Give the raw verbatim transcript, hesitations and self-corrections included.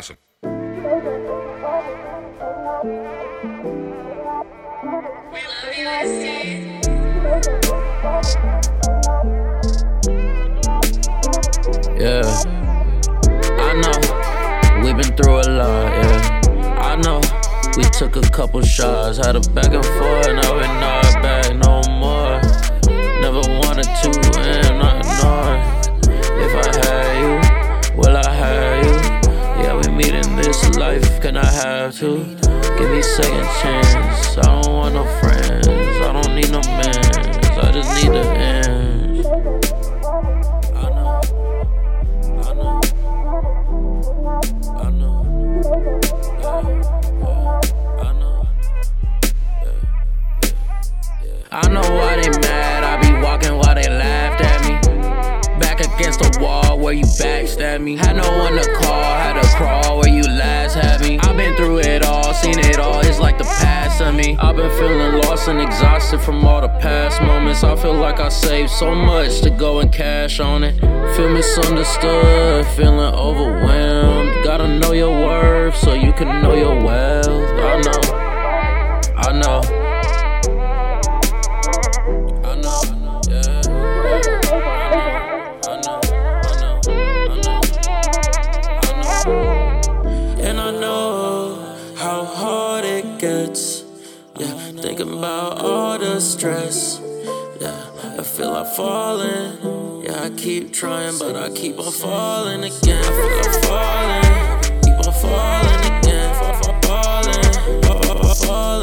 Classic. Yeah, I know, we've been through a lot, yeah. I know, we took a couple shots, had a back and forth, now we're not back no more. Never wanted to, and not knowing if I had you, will I have you? Yeah, we meet in this life, can I have to? Give me second chance, I don't want no friends, I don't need no mans, I just need the end. I know why they mad, I be walking while they laughed at me. Back against the wall where you backstabbed me. Had no one to call, had to crawl where you last had me. I've been through it all, seen it all, it's like the past of me. I've been feeling lost and exhausted from all the past moments. I feel like I saved so much to go and cash on it. Feel misunderstood, feeling overwhelmed. Gotta know your worth so you can know your wealth. I know, I know. How hard it gets, yeah, thinking about all the stress, yeah, I feel like falling, yeah, I keep trying, but I keep on falling again, I feel like falling, keep on falling again, fall, fall, falling, fall, fall, falling.